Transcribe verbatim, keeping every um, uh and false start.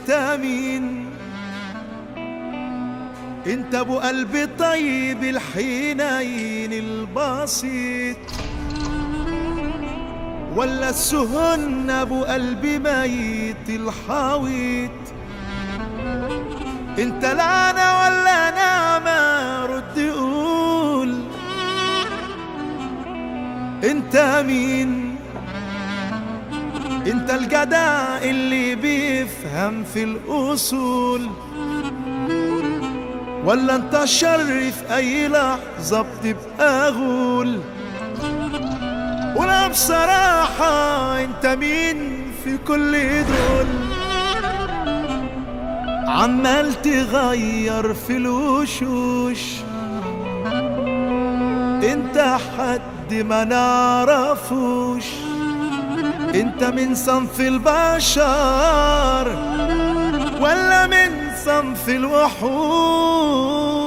انت مين؟ انت ابو قلبي طيب الحنين البسيط، ولا السهن ابو قلبي ميت الحويط؟ انت لعنة ولا نعمة؟ رد قول انت مين؟ انت الجدع اللي بيفهم في الاصول، ولا انت الشر في اي لحظة بتبقى غول؟ ولا بصراحة انت مين في كل دول؟ عمال تغير في الوشوش، انت حد ما نعرفوش. انت من صنف البشر ولا من صنف الوحوش؟